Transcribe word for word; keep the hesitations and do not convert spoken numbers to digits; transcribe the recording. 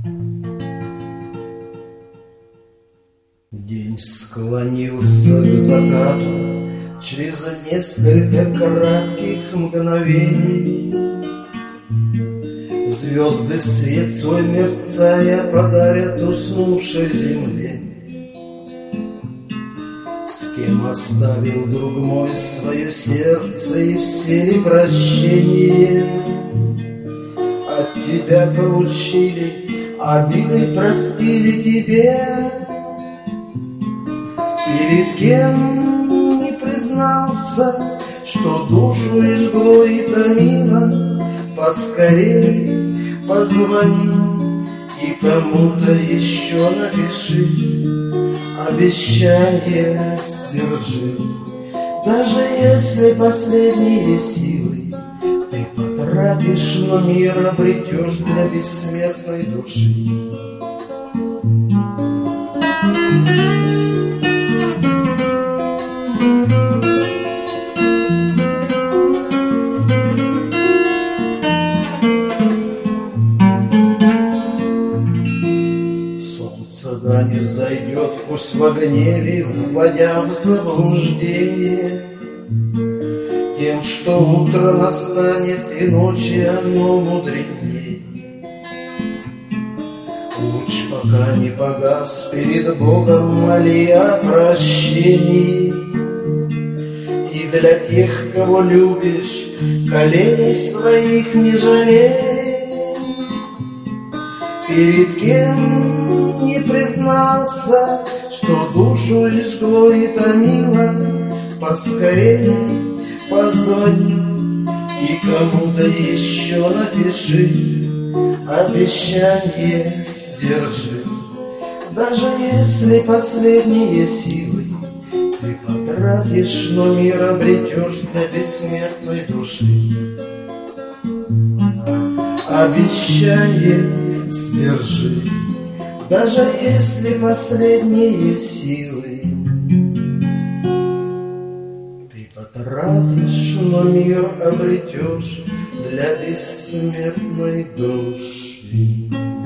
День склонился к закату через несколько кратких мгновений. Звезды свет свой мерцая подарят уснувшей земле. С кем оставил, друг мой, свое сердце и все ли прощения от тебя получили, обиды простили тебе? Перед кем не признался, что душу и жгло и томило? Поскорей позвони и кому-то еще напиши, обещание сдержи. Даже если последние силы ты потратишь, но мир обретешь для бессмертной души. Да не зайдет, пусть в гневе, вводя в заблуждение тем, что утро настанет и ночи оно мудреней. Луч пока не погас, перед Богом моли о прощении. И для тех, кого любишь, коленей своих не жалей. Перед кем не признался, что душу и жгло и томило, поскорее позвони и кому-то еще напиши, обещание сдержи. Даже если последние силы ты потратишь, но мир обретешь для бессмертной души. Обещание сдержи, даже если последние силы ты потратишь, но мир обретешь для бессмертной души.